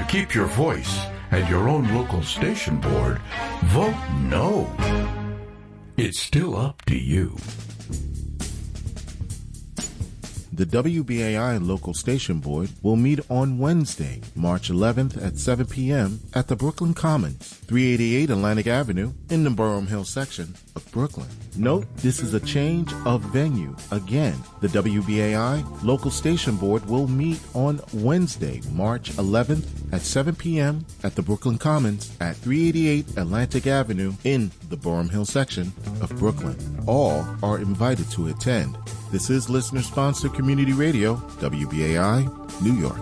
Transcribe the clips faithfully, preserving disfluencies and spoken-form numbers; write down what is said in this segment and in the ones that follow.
keep your voice and your own local station board, vote no. It's still up to you. The W B A I Local Station Board will meet on Wednesday, March eleventh at seven p.m. at the Brooklyn Commons, three eighty-eight Atlantic Avenue in the Boerum Hill section of Brooklyn. Note, this is a change of venue. Again, the W B A I Local Station Board will meet on Wednesday, March eleventh at seven p.m. at the Brooklyn Commons at three eighty-eight Atlantic Avenue in the Boerum Hill section of Brooklyn. All are invited to attend. This is listener-sponsored community radio, W B A I, New York.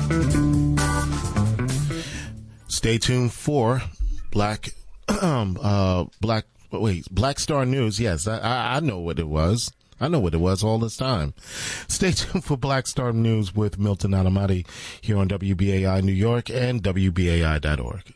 Stay tuned for Black, um, uh, Black, wait, Black Star News. Yes, I, I, I know what it was. I know what it was all this time. Stay tuned for Black Star News with Milton Alamati here on W B A I New York and W B A I dot org.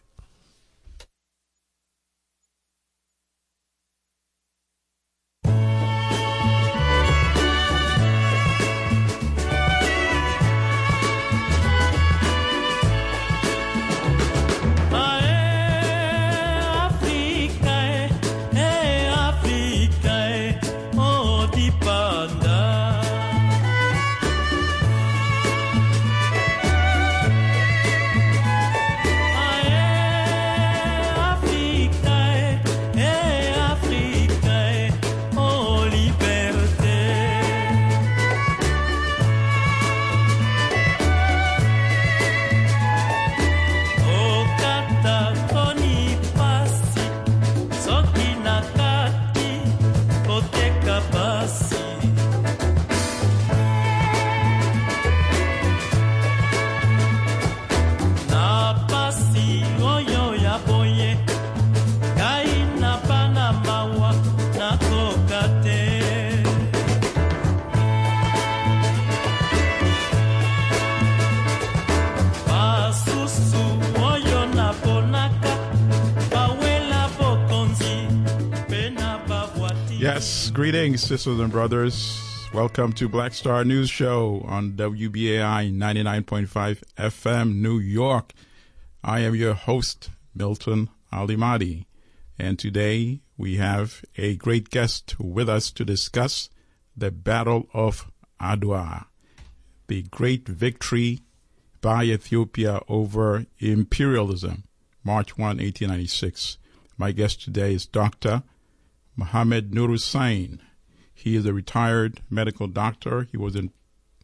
Yes, greetings, sisters and brothers. Welcome to Black Star News Show on W B A I ninety-nine point five F M, New York. I am your host, Milton Alimadi, and today we have a great guest with us to discuss the Battle of Adwa, the great victory by Ethiopia over imperialism, March first, eighteen ninety-six. My guest today is Doctor Mohammed Nur Hussain. He is a retired medical doctor. He was in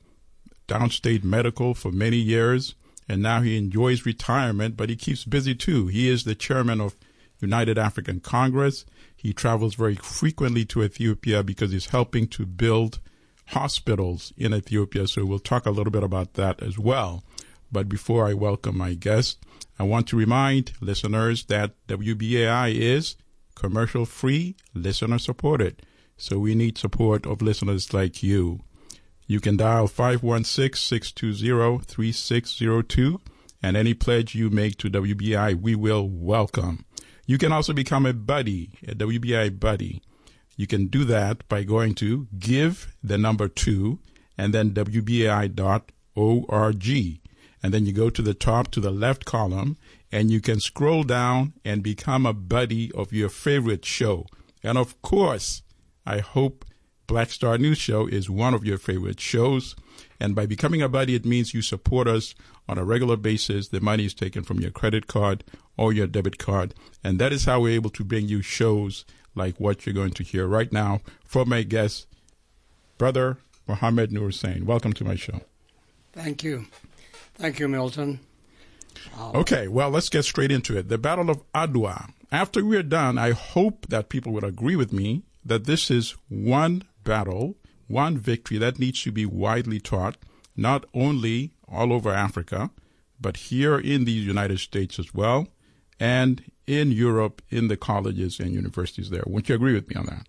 downstate medical for many years, and now he enjoys retirement, but he keeps busy too. He is the chairman of United African Congress. He travels very frequently to Ethiopia because he's helping to build hospitals in Ethiopia. So we'll talk a little bit about that as well. But before I welcome my guest, I want to remind listeners that W B A I is commercial-free, listener-supported. So we need support of listeners like you. You can dial five one six, six two zero, three six zero two, and any pledge you make to W B I, we will welcome. You can also become a buddy, a W B I buddy. You can do that by going to give the number two and then W B A I dot org. And then you go to the top, to the left column, and you can scroll down and become a buddy of your favorite show. And of course, I hope Black Star News Show is one of your favorite shows. And by becoming a buddy, it means you support us on a regular basis. The money is taken from your credit card or your debit card. And that is how we're able to bring you shows like what you're going to hear right now from my guest, Brother Mohammed Nur Hussain. Welcome to my show. Thank you. Thank you, Milton. Wow. Okay, well, let's get straight into it. The Battle of Adwa. After we're done, I hope that people would agree with me that this is one battle, one victory that needs to be widely taught, not only all over Africa, but here in the United States as well, and in Europe, in the colleges and universities there. Wouldn't you agree with me on that?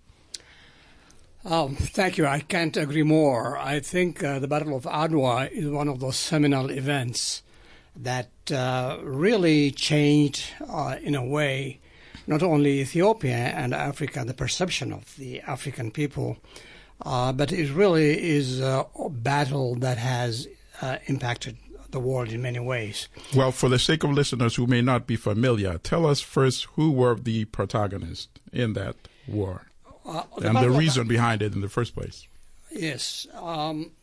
Oh, thank you. I can't agree more. I think uh, the Battle of Adwa is one of those seminal events that uh, really changed, uh, in a way, not only Ethiopia and Africa, the perception of the African people, uh, but it really is a battle that has uh, impacted the world in many ways. Well, for the sake of listeners who may not be familiar, tell us first who were the protagonists in that war Uh, the and the Battle of- reason behind it in the first place. Yes. Um,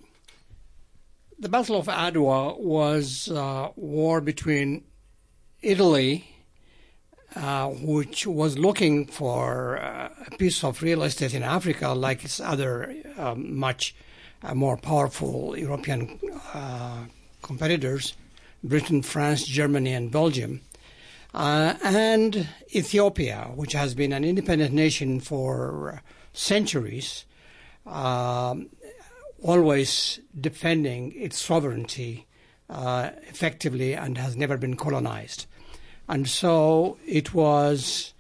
the Battle of Adwa was a war between Italy, uh, which was looking for uh, a piece of real estate in Africa like its other um, much uh, more powerful European uh, competitors, Britain, France, Germany, and Belgium, uh, and Ethiopia, which has been an independent nation for centuries, um, always defending its sovereignty uh, effectively and has never been colonized. And so it was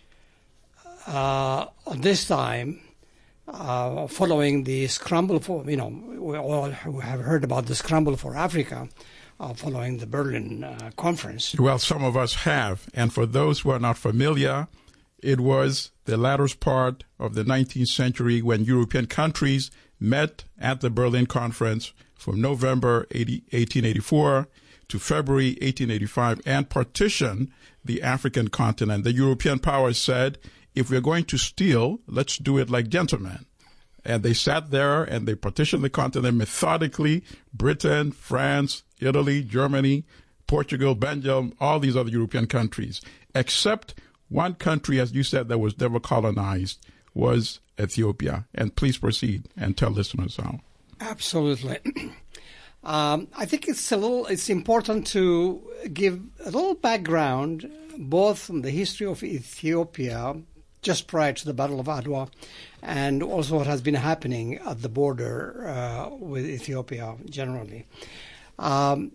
uh, this time, uh, following the scramble for, you know, we all have heard about the scramble for Africa uh, following the Berlin uh, Conference. Well, some of us have. And for those who are not familiar, it was the latter part of the nineteenth century when European countries met at the Berlin Conference from November eighteen eighty-four to February eighteen eighty-five and partitioned the African continent. The European powers said, if we're going to steal, let's do it like gentlemen. And they sat there and they partitioned the continent methodically. Britain, France, Italy, Germany, Portugal, Belgium, all these other European countries, except one country, as you said, that was never colonized was Ethiopia. And please proceed and tell listeners how. Absolutely. um, I think it's a little. It's important to give a little background, both on the history of Ethiopia just prior to the Battle of Adwa, and also what has been happening at the border uh, with Ethiopia generally. Um,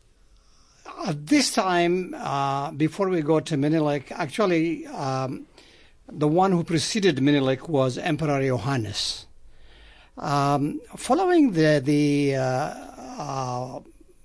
At this time, uh, before we go to Menelik, actually, um, the one who preceded Menelik was Emperor Johannes. Um, following the the uh, uh,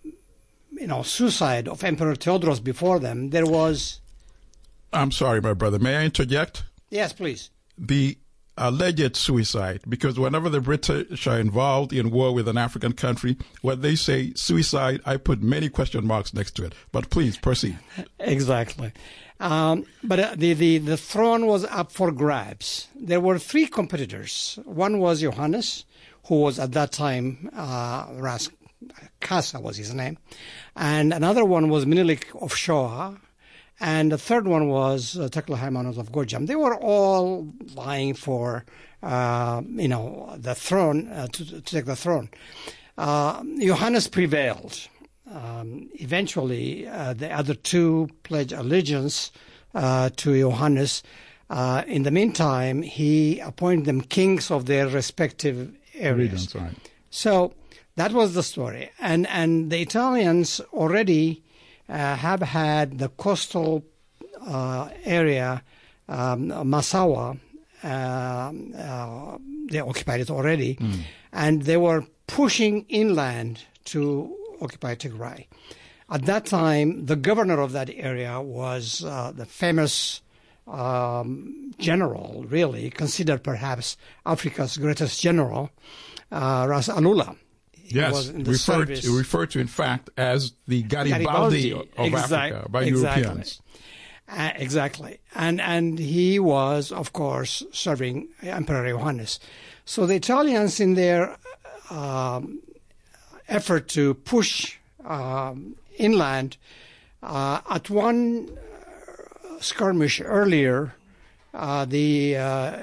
you know suicide of Emperor Theodorus before them, there was. I'm sorry, my brother. May I interject? Yes, please. The alleged suicide, because whenever the British are involved in war with an African country, when they say suicide, I put many question marks next to it. But please proceed. Exactly. Um, but uh, the, the, the throne was up for grabs. There were three competitors. One was Johannes, who was at that time, uh, Ras Kasa was his name. And another one was Menelik of Shoa. And the third one was uh, Tekle Haimanot of Gorjam. They were all vying for, uh, you know, the throne, uh, to, to take the throne. Uh, Johannes prevailed. Um, eventually, uh, the other two pledged allegiance uh, to Johannes. Uh, in the meantime, he appointed them kings of their respective areas. Regions, right. So that was the story. And, and the Italians already Uh, have had the coastal uh, area, um, Massawa, uh, uh, they occupied it already, mm. and they were pushing inland to occupy Tigray. At that time, the governor of that area was uh, the famous um, general, really, considered perhaps Africa's greatest general, uh, Ras Alula. Yes, referred to, referred to, in fact, as the Garibaldi, Garibaldi of exact, Africa by exactly. Europeans. Uh, exactly. And and he was, of course, serving Emperor Johannes. So the Italians, in their um, effort to push um, inland, uh, at one skirmish earlier, uh, the uh,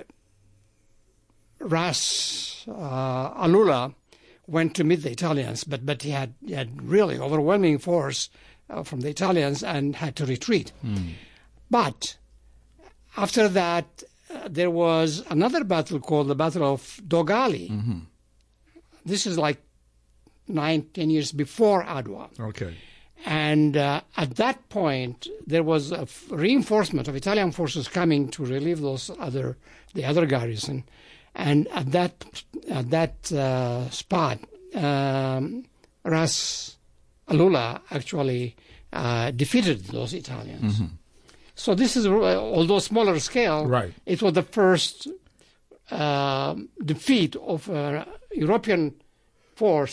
Ras uh, Alula went to meet the Italians, but but he had, he had really overwhelming force uh, from the Italians and had to retreat. Mm. But after that, uh, there was another battle called the Battle of Dogali. Mm-hmm. This is like nine, ten years before Adwa. Okay. And uh, at that point, there was a f- reinforcement of Italian forces coming to relieve those other the other garrison. And at that at that uh, spot, um, Ras Alula actually uh, defeated those Italians. Mm-hmm. So this is, although smaller scale, right. It was the first uh, defeat of a European force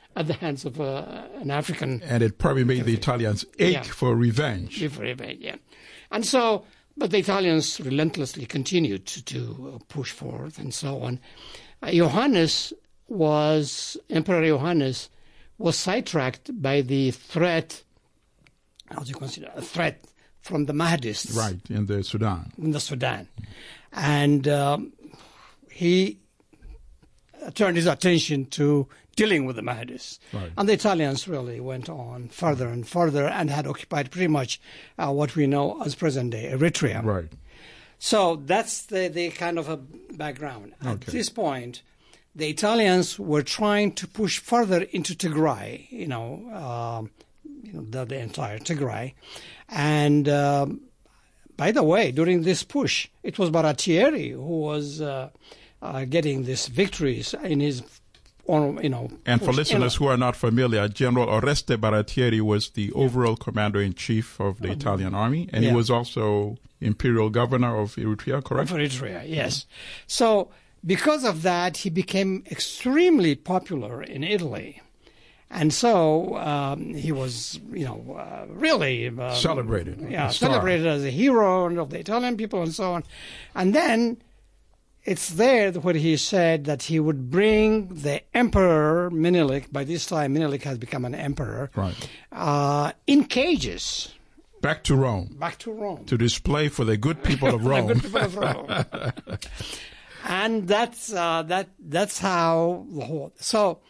at the hands of uh, an African. And it probably made the Italians ache Yeah. for revenge. For revenge, yeah. And so, but the Italians relentlessly continued to, to push forth and so on. Uh, Johannes was, Emperor Johannes was sidetracked by the threat, how do you consider, a threat from the Mahdists. Right, in the Sudan. In the Sudan. And um, he turned his attention to dealing with the Mahdists. Right. And the Italians really went on further and further and had occupied pretty much uh, what we know as present-day Eritrea. Right. So that's the, the kind of a background. At Okay. this point, the Italians were trying to push further into Tigray, you know, um, you know the, the entire Tigray. And um, by the way, during this push, it was Baratieri who was uh, uh, getting these victories in his own, you know. And for push. listeners who are not familiar, General Oreste Baratieri was the overall commander-in-chief of the Italian army, and Yeah. he was also imperial governor of Eritrea, correct? Of Eritrea, yes. So because of that, he became extremely popular in Italy. And so um, he was, you know, uh, really um, Celebrated. Yeah, a star. celebrated as a hero of the Italian people and so on. And then it's there where he said that he would bring the emperor Menelik. By this time, Menelik has become an emperor. Right. Uh, in cages Back to Rome. back to Rome. To display for the good people of Rome. The good people of Rome. And that's uh, that. That's how the whole. So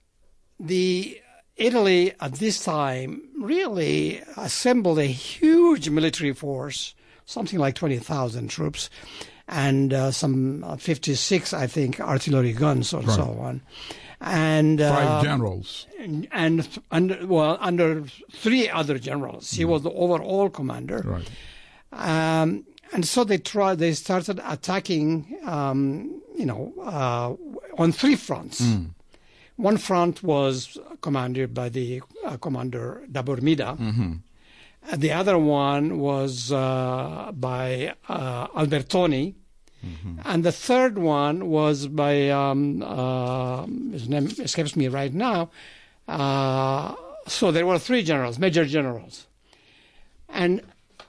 the Italy at this time really assembled a huge military force, something like twenty thousand troops, and uh, some uh, fifty-six, I think, artillery guns or Right. so on. And uh, Five generals. and, and under well under three other generals. He was the overall commander. Right. Um, and so they tried. They started attacking, um, you know, uh, on three fronts. Mm. One front was commanded by the uh, commander Daburmida. Mm-hmm. And the other one was uh, by uh, Albertoni. Mm-hmm. And the third one was by, um, uh, his name escapes me right now. Uh, so there were three generals, major generals. And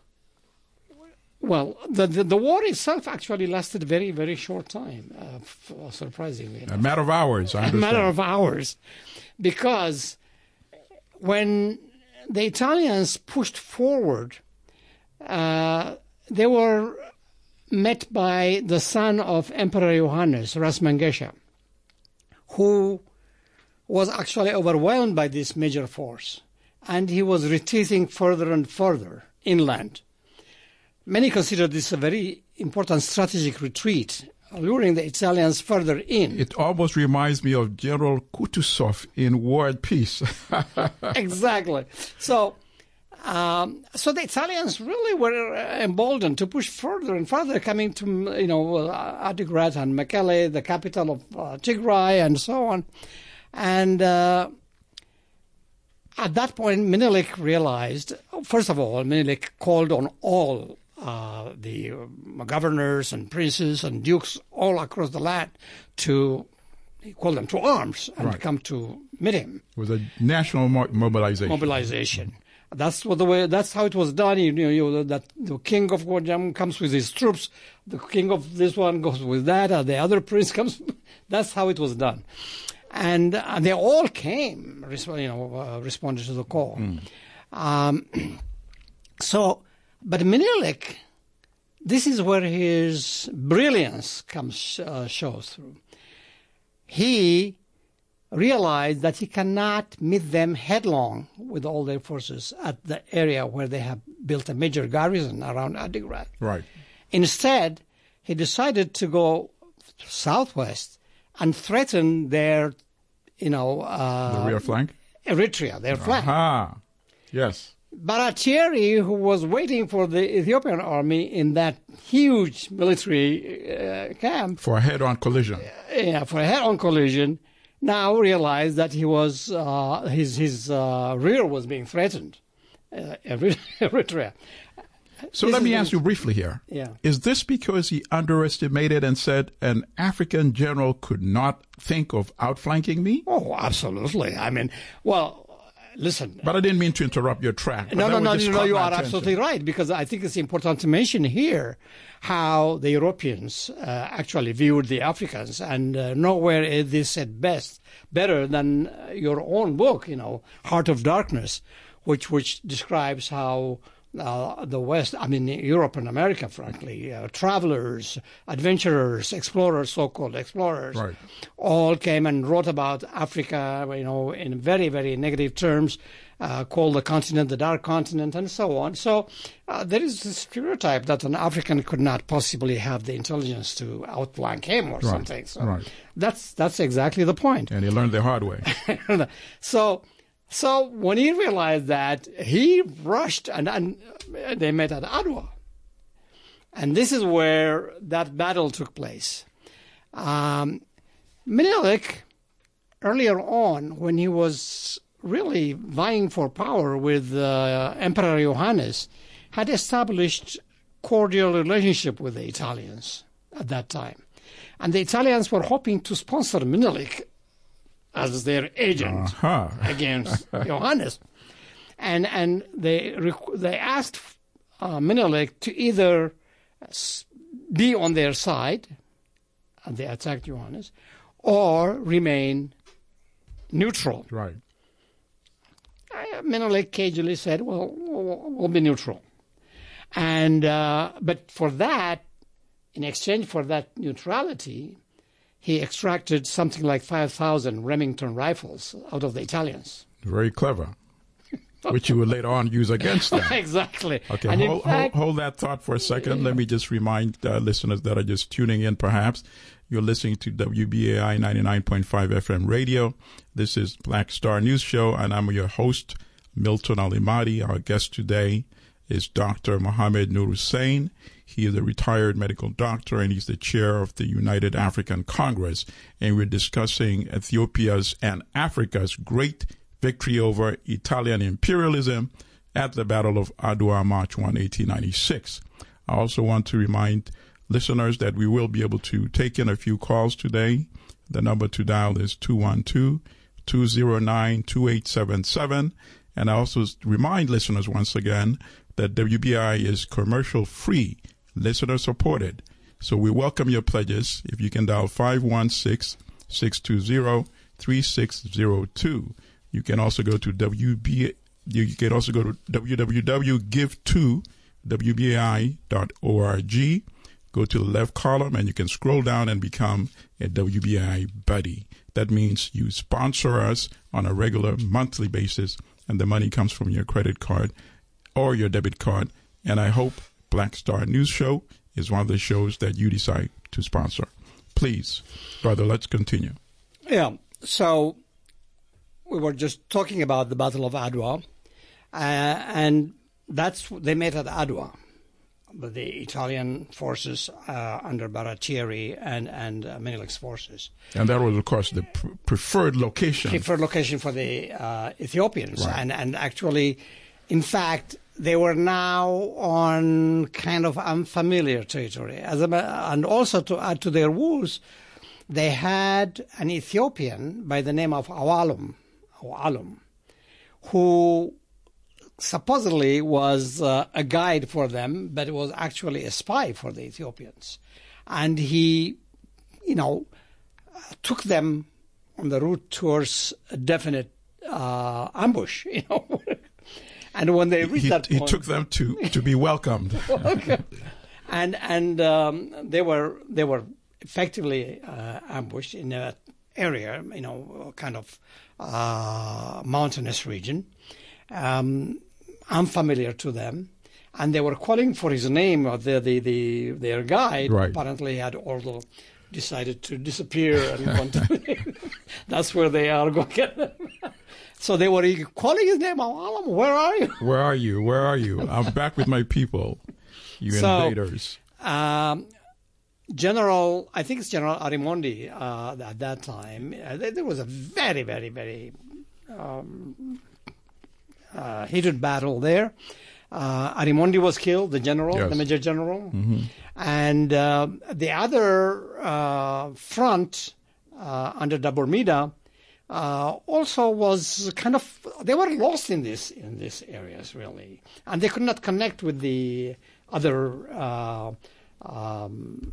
well, the, the the war itself actually lasted very, very short time, uh, f- surprisingly. A matter of hours, I A understand. matter of hours, because when the Italians pushed forward, uh, they were met by the son of Emperor Johannes, Ras Mangesha, who was actually overwhelmed by this major force, and he was retreating further and further inland. Many consider this a very important strategic retreat, luring the Italians further in. It almost reminds me of General Kutuzov in War and Peace. Exactly. So, um, so the Italians really were emboldened to push further and further, coming to, you know, uh, Adigrat and Mekelle, the capital of uh, Tigray, and so on. And uh, at that point, Menelik realized, first of all, Menelik called on all uh, the uh, governors and princes and dukes all across the land to, he called them to arms and Right. come to meet him. It was a national mo- mobilization. Mobilization. That's what the way. That's how it was done. You know, you know that the king of Guajam comes with his troops. The king of this one goes with that. And the other prince comes. That's how it was done, and uh, they all came. You know, uh, responded to the call. Mm. Um, so, but Menelik, this is where his brilliance comes uh, shows through. He realized that he cannot meet them headlong with all their forces at the area where they have built a major garrison around Adigrat. Right. Instead, he decided to go southwest and threaten their, you know, uh, The rear flank? Eritrea, their flank. Aha. Yes. Baratieri, who was waiting for the Ethiopian army in that huge military uh, camp, For a head-on collision. yeah, for a head-on collision, now realized that he was uh, his his uh, rear was being threatened, uh, Eritrea, So This let is me the- ask you briefly here. Yeah. Is this because he underestimated and said an African general could not think of outflanking me? Oh, absolutely. I mean, well, listen. But I didn't mean to interrupt your track. but No, that no, would no, just no, caught you my are attention. absolutely right, because I think it's important to mention here how the Europeans uh, actually viewed the Africans, and uh, nowhere is this said best, better than uh, your own book, you know, Heart of Darkness, which which describes how uh, the West, I mean Europe and America, frankly, uh, travelers, adventurers, explorers, so-called explorers, Right. all came and wrote about Africa, you know, in very, very negative terms, uh, called the continent the dark continent, and so on. So uh, there is this stereotype that an African could not possibly have the intelligence to outflank him or something. So right. that's that's exactly the point. And he learned the hard way. so. So when he realized that, he rushed, and, and they met at Adwa. And this is where that battle took place. Um, Menelik, earlier on, when he was really vying for power with uh, Emperor Johannes, had established cordial relationship with the Italians at that time. And the Italians were hoping to sponsor Menelik as their agent Uh-huh. against Johannes, and and they requ- they asked uh, Menelik to either s- be on their side, and they attacked Johannes, or remain neutral. Right. Uh, Menelik cagily said, "Well, we'll, we'll be neutral," and uh, but for that, in exchange for that neutrality, he extracted something like five thousand Remington rifles out of the Italians. Very clever. Which you would later on use against them. Exactly. Okay, And in hold, fact- hold, hold that thought for a second. Let me just remind uh, listeners that are just tuning in, perhaps. You're listening to W B A I ninety-nine point five F M radio. This is Black Star News Show, and I'm your host, Milton Alimadi. Our guest today is Doctor Mohamed Nur Hussein. He is a retired medical doctor, and he's the chair of the United African Congress. And we're discussing Ethiopia's and Africa's great victory over Italian imperialism at the Battle of Adwa, March first, eighteen ninety-six. I also want to remind listeners that we will be able to take in a few calls today. The number to dial is two one two, two zero nine, two eight seven seven. And I also remind listeners once again that W B I is commercial free, listener supported. So we welcome your pledges. If you can dial five one six, six two zero, three six zero two. You can also go to W B. You can also go to w w w dot give to w b a i dot org. Go to the left column and you can scroll down and become a W B A I buddy. That means you sponsor us on a regular monthly basis, and the money comes from your credit card or your debit card. And I hope Black Star News Show is one of the shows that you decide to sponsor. Please, brother, let's continue. Yeah. So we were just talking about the Battle of Adwa, uh, and that's they met at Adwa, with the Italian forces uh, under Baratieri and and uh, Menelik's forces. And that was, of course, the pr- preferred location. Preferred location for the uh, Ethiopians, Right. and and actually, in fact, they were now on kind of unfamiliar territory. As a, ma- and also to add to their woes, they had an Ethiopian by the name of Awalum, Awalum, who supposedly was uh, a guide for them, but it was actually a spy for the Ethiopians. And he, you know, took them on the route towards a definite uh, ambush, you know. And when they reached He, that he point, took them to, to be welcomed. okay. and and um, they were they were effectively uh, ambushed in an area, you know, kind of uh, mountainous region, um, unfamiliar to them, and they were calling for his name. Or the the, the their guide Right. apparently had also decided to disappear and gone to that's where they are going. So they were calling his name. Alam, where are you? Where are you? Where are you? I'm back with my people, you So- invaders. Um, General, I think it's General Arimondi uh, at that time. Uh, there there was a very, very, very um, uh, heated battle there. Uh, Arimondi was killed, the general, Yes. the major general. Mm-hmm. And uh, the other uh, front uh, under Daburmida uh, also was kind of, they were lost in this in these areas, really. And they could not connect with the other uh, um,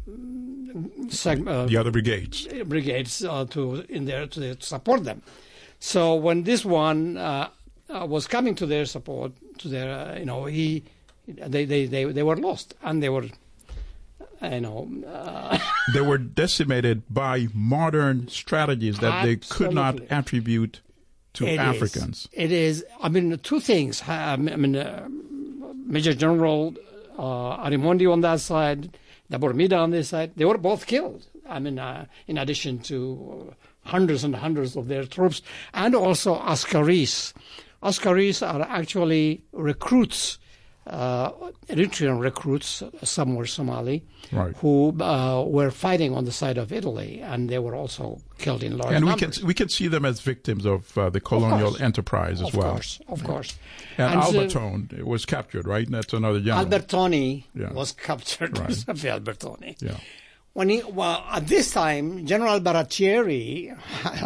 seg- uh, The other brigades. brigades uh, to in there to, to support them. So when this one uh, uh, was coming to their support, to their uh, you know he they, they they they were lost, and they were you know uh, They were decimated by modern strategies that they could not Absolutely. attribute to it Africans. Is, it is. I mean, two things. I mean, uh, Major General uh, Arimondi on that side, Daburmida on this side, they were both killed. I mean, uh, in addition to hundreds and hundreds of their troops, and also Askaris. Askaris are actually recruits, uh, Eritrean recruits, some were Somali, Right. who uh, were fighting on the side of Italy, and they were also killed in large And we numbers. can we can see them as victims of uh, the colonial course. enterprise as of well. course, of course. And, And so- Albertone was captured, right? That's another general. Albertoni Yeah. was captured. Right. Giuseppe Albertoni. Yeah. When he, well, at this time, General Baratieri,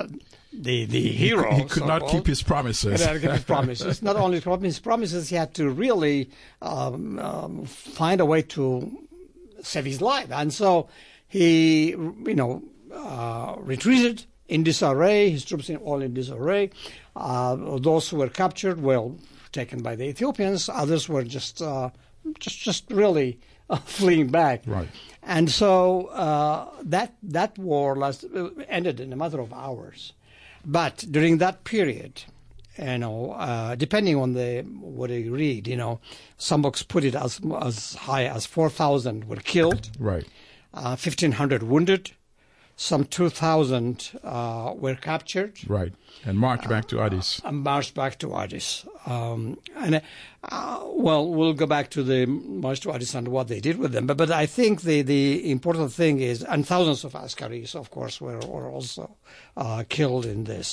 the the hero, He could not so-called, keep his promises. He had to keep his promises. Not only his promises, he had to really um, um, find a way to save his life. And so he, you know, uh, retreated in disarray. His troops in all in disarray. Uh, those who were captured were taken by the Ethiopians. Others were just, uh, just, just really uh, fleeing back. Right. And so uh, that that war last, ended in a matter of hours. But during that period, you know, uh, depending on the what you read, you know, some books put it as as high as four thousand were killed, Right. uh, fifteen hundred wounded, some two thousand uh, were captured, Right. And march back to Addis. and marched back to Addis. Um, and uh, well, we'll go back to the march to Addis and what they did with them. But but I think the, the important thing is, and thousands of Askaris, of course, were, were also uh, killed in this.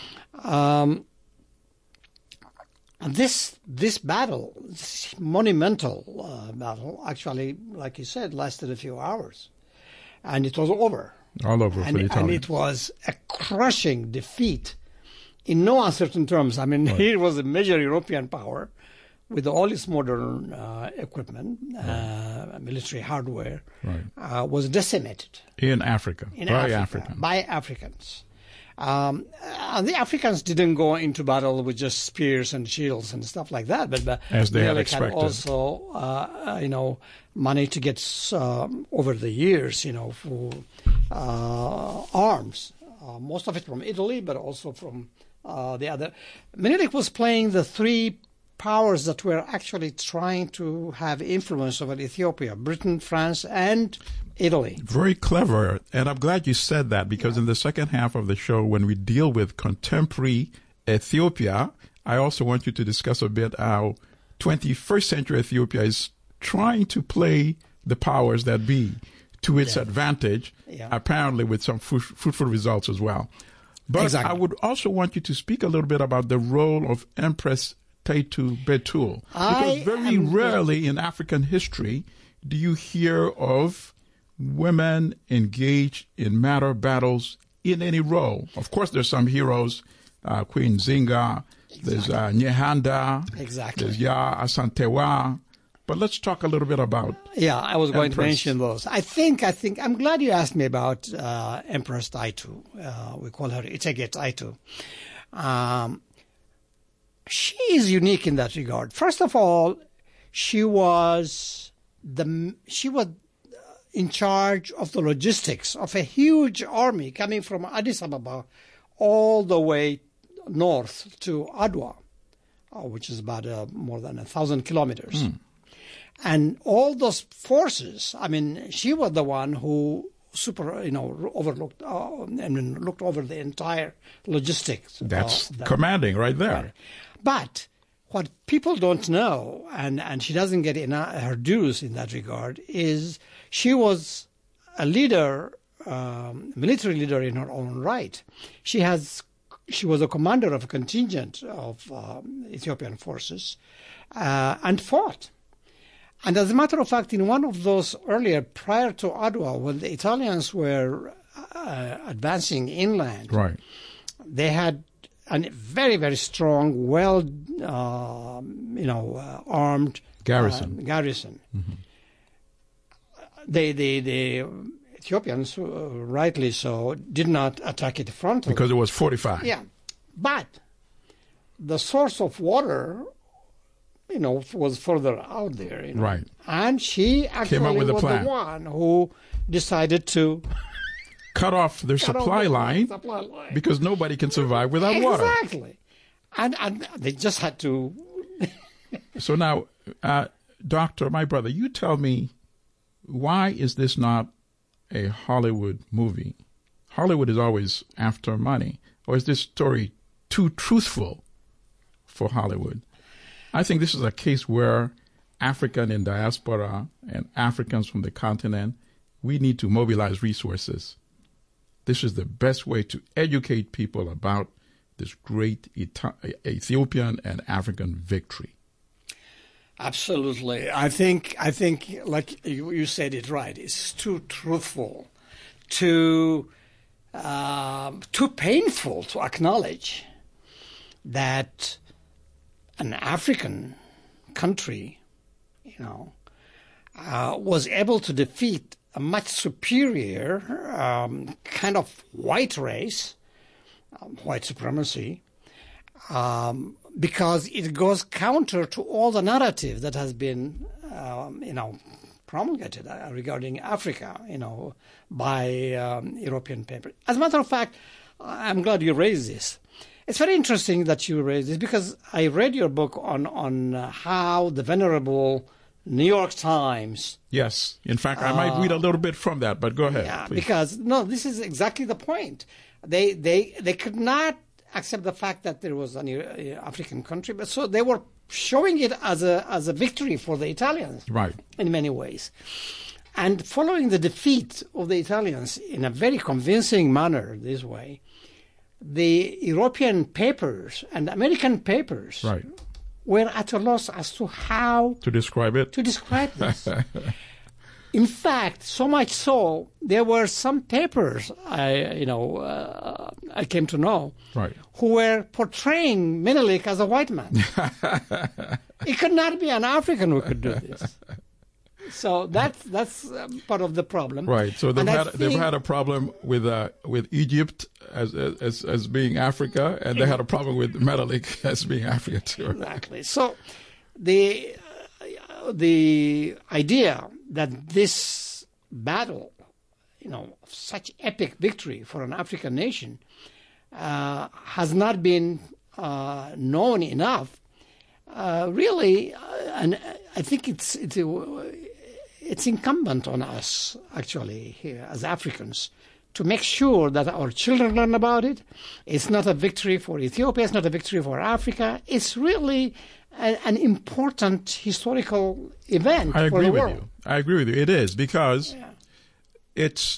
Um, and this this battle, this monumental uh, battle, actually, like you said, lasted a few hours, and it was over. All over for And, the and Italians. it was a crushing defeat in no uncertain terms. I mean, here was a major European power with all its modern uh, equipment, uh, military hardware, Right. uh, was decimated In Africa. in by Africa Africans. by Africans. Um, and the Africans didn't go into battle with just spears and shields and stuff like that, but, but As they had really expected. also, uh, you know, managed to get um, over the years, you know, for uh, arms. Uh, most of it from Italy, but also from uh, the other. Menelik was playing the three powers that were actually trying to have influence over Ethiopia: Britain, France, and Italy. Very clever. And I'm glad you said that because in the second half of the show, when we deal with contemporary Ethiopia, I also want you to discuss a bit how twenty-first century Ethiopia is trying to play the powers that be to its Yeah. advantage, Yeah. apparently with some fruit, fruitful results as well. But Exactly. I would also want you to speak a little bit about the role of Empress Taitu Betul. Because I very am- rarely in African history do you hear of women engaged in matter battles in any role. Of course, there's some heroes, uh, Queen Zinga, there's uh, Nyehanda, Exactly. there's Ya Asantewa. But let's talk a little bit about Yeah, I was going Empress. to mention those. I think, I think, I'm glad you asked me about uh, Empress Taitu. Uh, we call her Itege Taitu. Um, she is unique in that regard. First of all, she was the she was in charge of the logistics of a huge army coming from Addis Ababa all the way north to Adwa, uh, which is about uh, more than a thousand kilometers. And all those forces, I mean, she was the one who super, you know, overlooked, uh, I mean, looked over the entire logistics. that's of that. commanding right there. But what people don't know, and, and she doesn't get in her dues in that regard, is she was a leader, um, military leader in her own right. She has, she was a commander of a contingent of um, Ethiopian forces. uh, and fought. And as a matter of fact, in one of those earlier, prior to Adwa, when the Italians were uh, advancing inland, right, they had a very, very strong, well, uh, you know, uh, armed garrison. Uh, garrison. Mm-hmm. The the the Ethiopians, uh, rightly so, did not attack it frontally because it was fortified. Yeah, but the source of water, you know, was further out there. You know? Right. And she actually Came up with a was plan. the one who decided to cut off their cut supply, off the line supply line because nobody can survive without exactly. water. Exactly. And, and they just had to... So now, uh, Doctor, my brother, you tell me, why is this not a Hollywood movie? Hollywood is always after money. Or is this story too truthful for Hollywood? I think this is a case where African in diaspora and Africans from the continent, we need to mobilize resources. This is the best way to educate people about this great Ethiopian and African victory. Absolutely. I think, I think, like you, you said it right, it's too truthful, too, uh, too painful to acknowledge that an African country, you know, uh, was able to defeat a much superior um, kind of white race, um, white supremacy, um, because it goes counter to all the narrative that has been, um, you know, promulgated uh, regarding Africa, you know, by um, European papers. As a matter of fact, I'm glad you raised this. It's very interesting that you raised this because I read your book on on uh, how the venerable New York Times. Yes. In fact, I might read a little bit from that, but go ahead. Yeah, please. because, no, this is exactly the point. They they they could not accept the fact that there was an uh, African country, but so they were showing it as a as a victory for the Italians. Right. In many ways. And following the defeat of the Italians in a very convincing manner this way, the European papers and American papers right. were at a loss as to how to describe it. To describe this. In fact, so much so, there were some papers I, you know, uh, I came to know, right. who were portraying Menelik as a white man. It could not be an African who could do this. So that's that's um, part of the problem. Right. So they've and had think, they've had a problem with uh, with Egypt as as as being Africa, and they had a problem with Menelik as being Africa too. Exactly. So the uh, the idea that this battle, you know, such epic victory for an African nation, uh, has not been uh, known enough. Uh, really, uh, and I think it's it's. Uh, It's incumbent on us, actually, here as Africans, to make sure that our children learn about it. It's not a victory for Ethiopia. It's not a victory for Africa. It's really a, an important historical event I for agree the with world. you. I agree with you. It is because Yeah. it's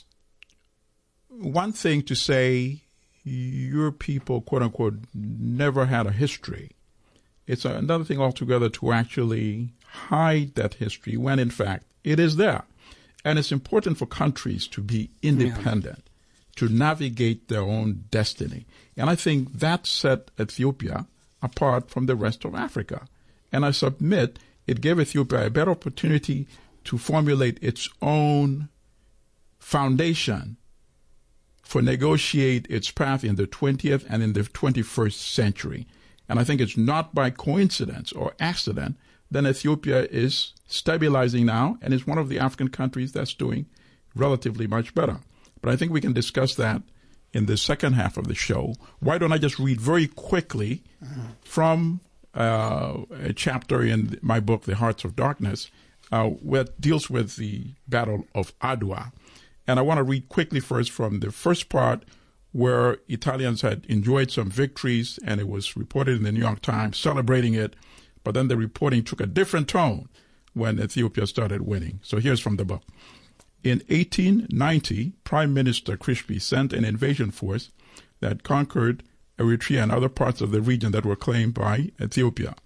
one thing to say your people, quote unquote, never had a history. It's another thing altogether to actually hide that history when, in fact, it is there. And it's important for countries to be independent, yeah. to navigate their own destiny. And I think that set Ethiopia apart from the rest of Africa. And I submit it gave Ethiopia a better opportunity to formulate its own foundation for negotiate its path in the twentieth and in the twenty-first century. And I think it's not by coincidence or accident that Ethiopia is stabilizing now and is one of the African countries that's doing relatively much better. But I think we can discuss that in the second half of the show. Why don't I just read very quickly from uh, a chapter in my book, The Hearts of Darkness, uh, that deals with the Battle of Adwa. And I want to read quickly first from the first part where Italians had enjoyed some victories, and it was reported in the New York Times celebrating it. But then the reporting took a different tone when Ethiopia started winning. So here's from the book. In eighteen ninety, Prime Minister Krishpi sent an invasion force that conquered Eritrea and other parts of the region that were claimed by Ethiopia.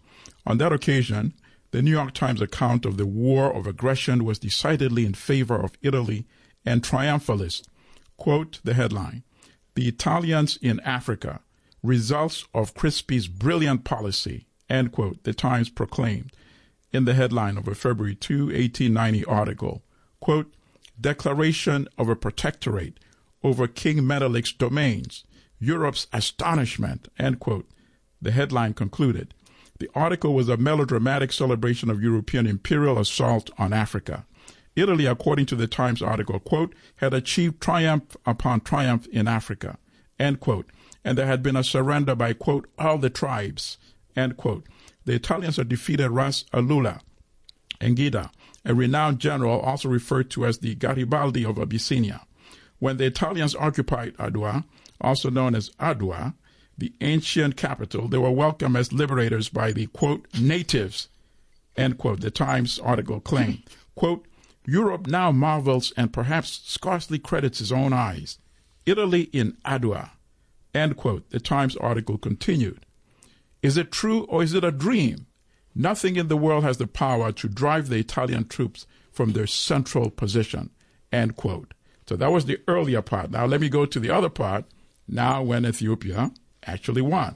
On that occasion, the New York Times account of the war of aggression was decidedly in favor of Italy and triumphalist. Quote the headline, "The Italians in Africa, results of Crispi's brilliant policy," end quote, the Times proclaimed in the headline of a February second, eighteen ninety article. Quote, "Declaration of a protectorate over King Menelik's domains, Europe's astonishment," end quote, the headline concluded. The article was a melodramatic celebration of European imperial assault on Africa. Italy, according to the Times article, quote, "had achieved triumph upon triumph in Africa," end quote, and there had been a surrender by, quote, "all the tribes," end quote. The Italians had defeated Ras Alula Engida, a renowned general also referred to as the Garibaldi of Abyssinia. When the Italians occupied Adwa, also known as Adwa, the ancient capital, they were welcomed as liberators by the, quote, "natives," end quote, the Times article claimed. Quote, "Europe now marvels and perhaps scarcely credits his own eyes. Italy in Adwa," end quote, the Times article continued. Is it true or is it a dream? Nothing in the world has the power to drive the Italian troops from their central position, end quote. So that was the earlier part. Now let me go to the other part, now when Ethiopia actually won.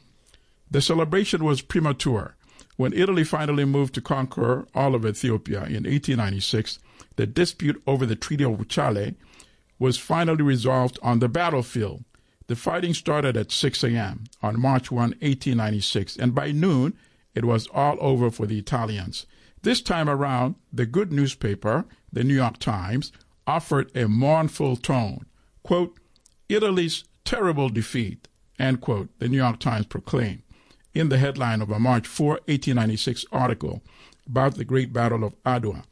The celebration was premature. When Italy finally moved to conquer all of Ethiopia in eighteen ninety-six, the dispute over the Treaty of Wuchale was finally resolved on the battlefield. The fighting started at six a.m. on March first, eighteen ninety-six, and by noon, it was all over for the Italians. This time around, the good newspaper, the New York Times, offered a mournful tone. Quote, "Italy's terrible defeat," end quote, the New York Times proclaimed in the headline of a March fourth, eighteen ninety-six article about the Great Battle of Adwa.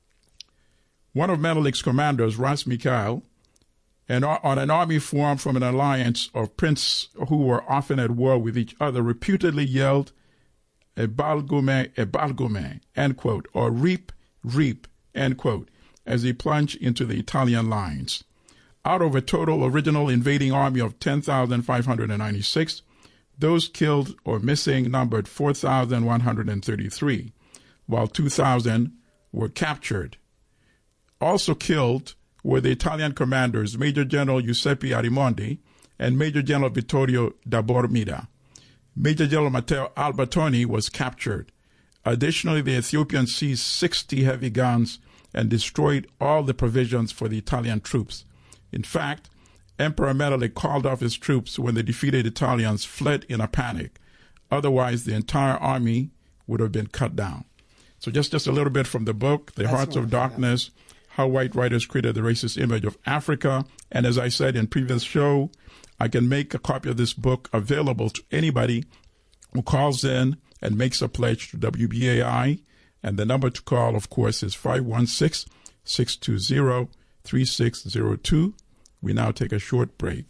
One of Menelik's commanders, Ras Mikhail, and on an army formed from an alliance of princes who were often at war with each other, reputedly yelled, "Ebalgume, Ebalgume," end quote, or "reap, reap," end quote, as he plunged into the Italian lines. Out of a total original invading army of ten thousand five hundred ninety-six, those killed or missing numbered four thousand one hundred thirty-three, while two thousand were captured. Also killed were the Italian commanders Major General Giuseppe Arimondi and Major General Vittorio da Bormida. Major General Matteo Albertoni was captured. Additionally, the Ethiopians seized sixty heavy guns and destroyed all the provisions for the Italian troops. In fact, Emperor Menelik called off his troops when the defeated Italians fled in a panic. Otherwise, the entire army would have been cut down. So just, just a little bit from the book, The That's Hearts of Darkness, How White Writers Created the Racist Image of Africa. And as I said in previous show, I can make a copy of this book available to anybody who calls in and makes a pledge to W B A I. And the number to call, of course, is five one six, six two zero, three six zero two. We now take a short break.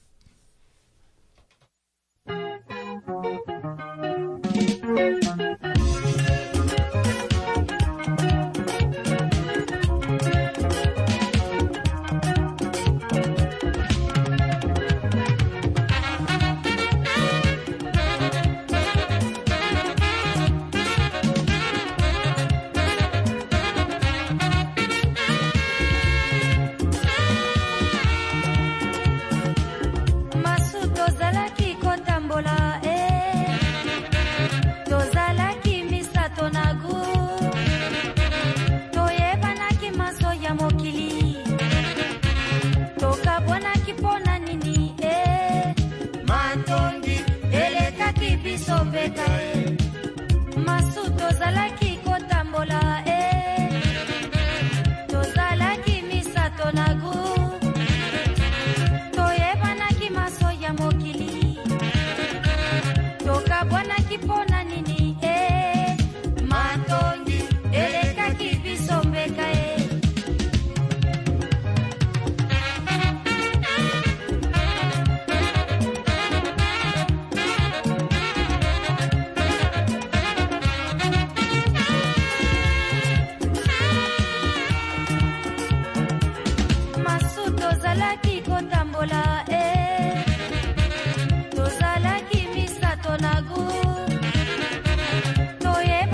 Toye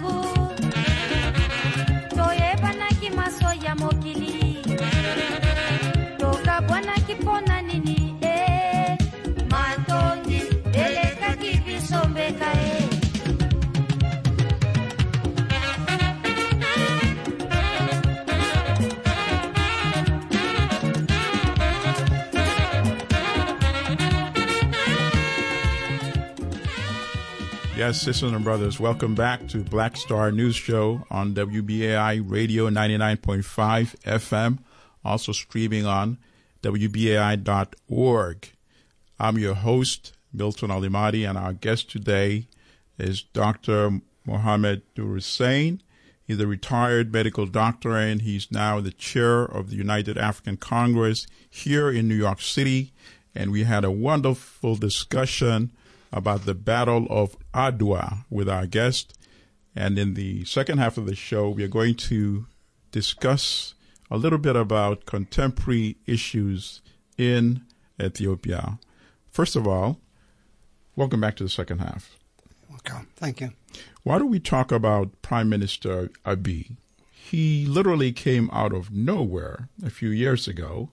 Yes, sisters and brothers, welcome back to Black Star News Show on W B A I Radio ninety-nine point five F M, also streaming on W B A I dot org. I'm your host, Milton Alimadi, and our guest today is Doctor Mohammed Nur-Hussein. He's a retired medical doctor, and he's now the chair of the United African Congress here in New York City. And we had a wonderful discussion about the Battle of Adwa with our guest. And in the second half of the show, we are going to discuss a little bit about contemporary issues in Ethiopia. First of all, welcome back to the second half. Welcome. Thank you. Why don't we talk about Prime Minister Abiy? He literally came out of nowhere a few years ago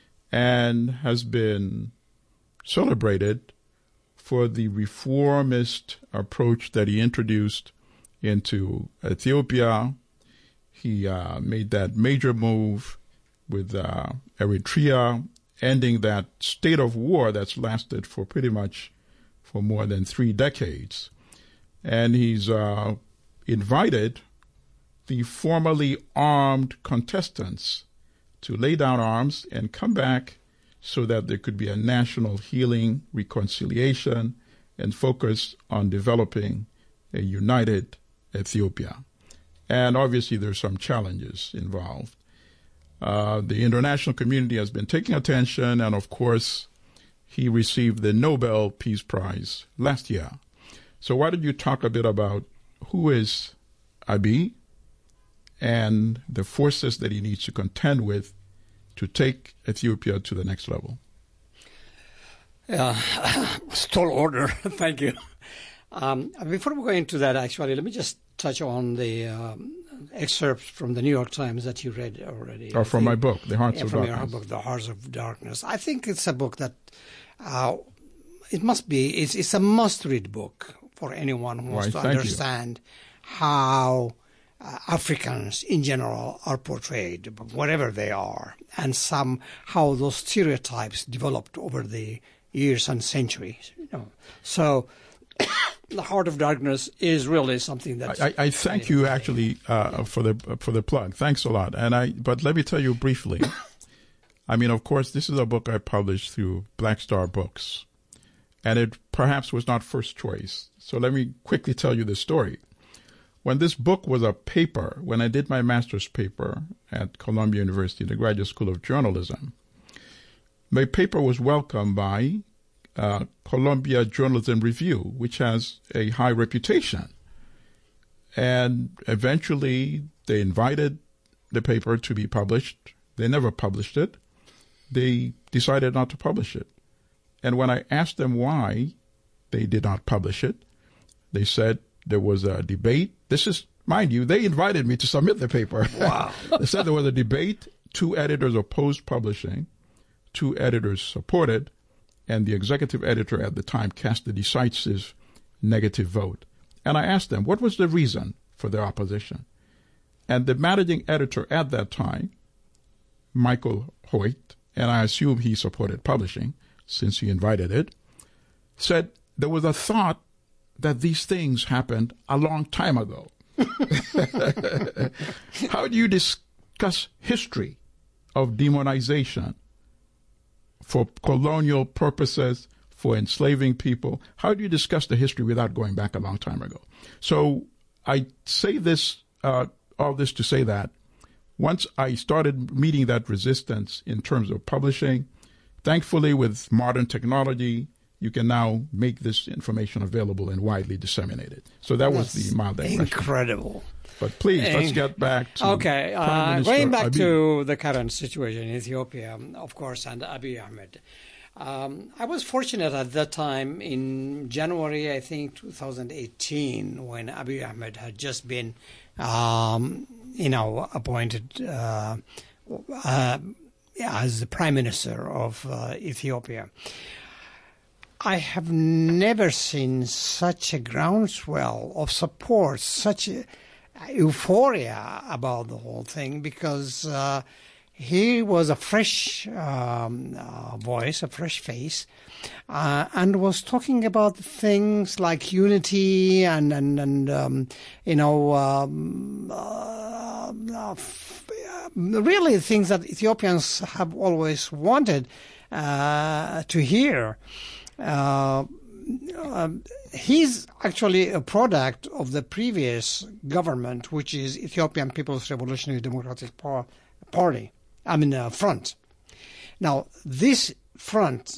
and has been celebrated for the reformist approach that he introduced into Ethiopia. He uh, made that major move with uh, Eritrea, ending that state of war that's lasted for pretty much for more than three decades. And he's uh, invited the formerly armed contestants to lay down arms and come back so that there could be a national healing, reconciliation, and focus on developing a united Ethiopia. And obviously there's some challenges involved. Uh, the international community has been taking attention, and of course, he received the Nobel Peace Prize last year. So why don't you talk a bit about who is Abiy and the forces that he needs to contend with to take Ethiopia to the next level? Yeah, tall order. Thank you. Um, before we go into that, actually, let me just touch on the um, excerpts from the New York Times that you read already. Or from my book, The Hearts yeah, of from Darkness. From your book, The Hearts of Darkness. I think it's a book that uh, it must be, it's, it's a must-read book for anyone who wants Why, to thank understand you. how uh, Africans in general are portrayed, whatever they are, and some how those stereotypes developed over the years and centuries. You know. So The Heart of Darkness is really something that I, I thank you actually uh, for the for the plug. Thanks a lot. And I but let me tell you briefly. I mean, of course, this is a book I published through Black Star Books, and it perhaps was not first choice. So let me quickly tell you the story. When this book was a paper, when I did my master's paper at Columbia University, the Graduate School of Journalism, my paper was welcomed by uh, Columbia Journalism Review, which has a high reputation. And eventually they invited the paper to be published. They never published it. They decided not to publish it. And when I asked them why they did not publish it, they said there was a debate. This is, mind you, they invited me to submit the paper. Wow. They said there was a debate. Two editors opposed publishing. Two editors supported. And the executive editor at the time cast a decisive negative vote. And I asked them, what was the reason for their opposition? And the managing editor at that time, Michael Hoyt, and I assume he supported publishing since he invited it, said there was a thought that these things happened a long time ago. How do you discuss history of demonization for colonial purposes, for enslaving people? How do you discuss the history without going back a long time ago? So I say this, uh, all this to say that once I started meeting that resistance in terms of publishing, thankfully with modern technology, you can now make this information available and widely disseminated. So that That's was the mild digression. incredible. But please, let's get back to Okay, Prime uh, Minister going back Abiy. to the current situation in Ethiopia, of course, and Abiy Ahmed. Um, I was fortunate at that time in January, I think, two thousand eighteen, when Abiy Ahmed had just been, um, you know, appointed uh, uh, as the Prime Minister of uh, Ethiopia. I have never seen such a groundswell of support, such a euphoria about the whole thing, because uh, he was a fresh um, uh, voice, a fresh face, uh, and was talking about things like unity and, and, and um, you know, um, uh, uh, really things that Ethiopians have always wanted uh, to hear. Uh, uh, he's actually a product of the previous government, which is Ethiopian People's Revolutionary Democratic Party. I mean, uh, front. Now, this front,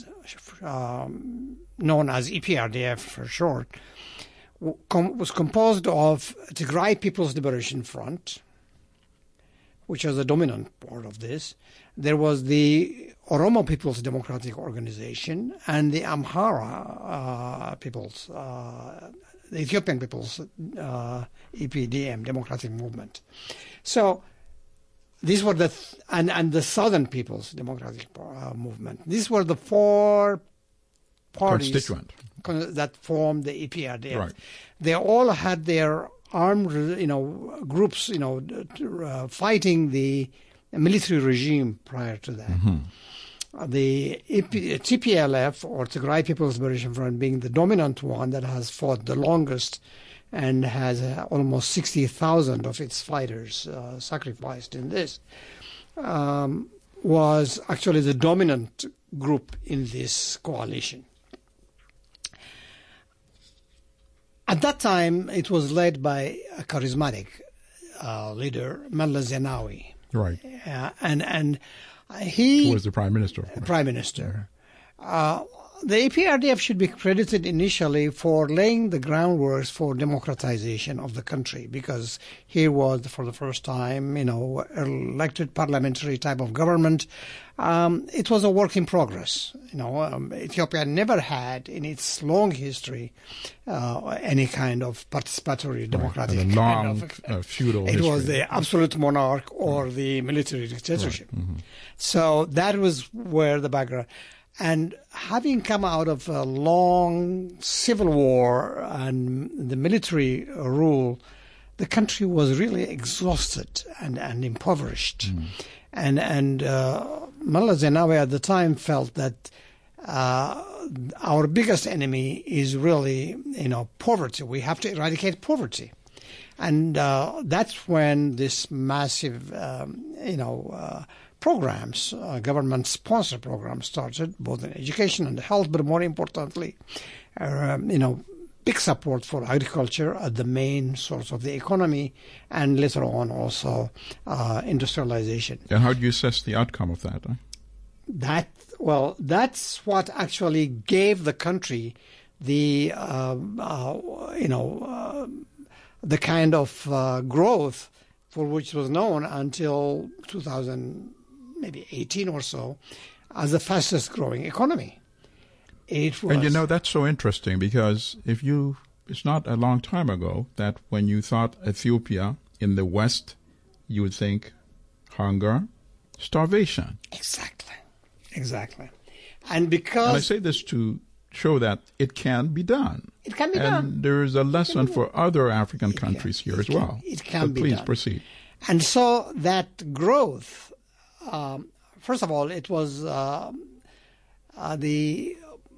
um, known as E P R D F for short, com- was composed of Tigray People's Liberation Front, which was the dominant part of this. There was the Oromo People's Democratic Organization and the Amhara uh, People's, uh, the Ethiopian People's uh, E P D M, Democratic Movement. So, these were the, th- and, and the Southern People's Democratic uh, Movement. These were the four parties Constituent. con- that formed the E P R D F. Right. They all had their armed, you know, groups, you know, uh, fighting the military regime prior to that. Mm-hmm. Uh, the E P- T P L F, or Tigray People's Liberation Front, being the dominant one that has fought the longest and has uh, almost sixty thousand of its fighters uh, sacrificed in this, um, was actually the dominant group in this coalition. At that time, it was led by a charismatic uh, leader, Meles Zenawi. Right. Uh, and and he... Who was the Prime Minister? Prime Minister. Uh, the E P R D F should be credited initially for laying the groundwork for democratization of the country, because here was, for the first time, you know, elected parliamentary type of government. Um, it was a work in progress. You know, um, Ethiopia never had in its long history uh, any kind of participatory democratic right. And a long, kind of, uh, feudal It history. was the absolute monarch or the military dictatorship. Right. Mm-hmm. So that was where the background. And having come out of a long civil war and the military rule, the country was really exhausted and, and impoverished. Mm. And and uh, Meles Zenawi at the time felt that uh, our biggest enemy is really, you know, poverty. We have to eradicate poverty. And uh, that's when this massive, um, you know, uh, programs, uh, government-sponsored programs started, both in education and health, but more importantly, uh, you know, big support for agriculture as the main source of the economy, and later on also uh, industrialization. And how do you assess the outcome of that? Huh? That, well, that's what actually gave the country the, uh, uh, you know, uh, the kind of uh, growth for which it was known until two thousand, maybe eighteen or so, as the fastest growing economy. It was. And you know, that's so interesting, because if you, it's not a long time ago that when you thought Ethiopia in the West, you would think hunger, starvation. Exactly. Exactly. And because. And I say this to show that it can be done. It can be and done. And there is a lesson for other African it countries can, here as can, well. It can but be please done. Please proceed. And so that growth, um, first of all, it was uh, uh, the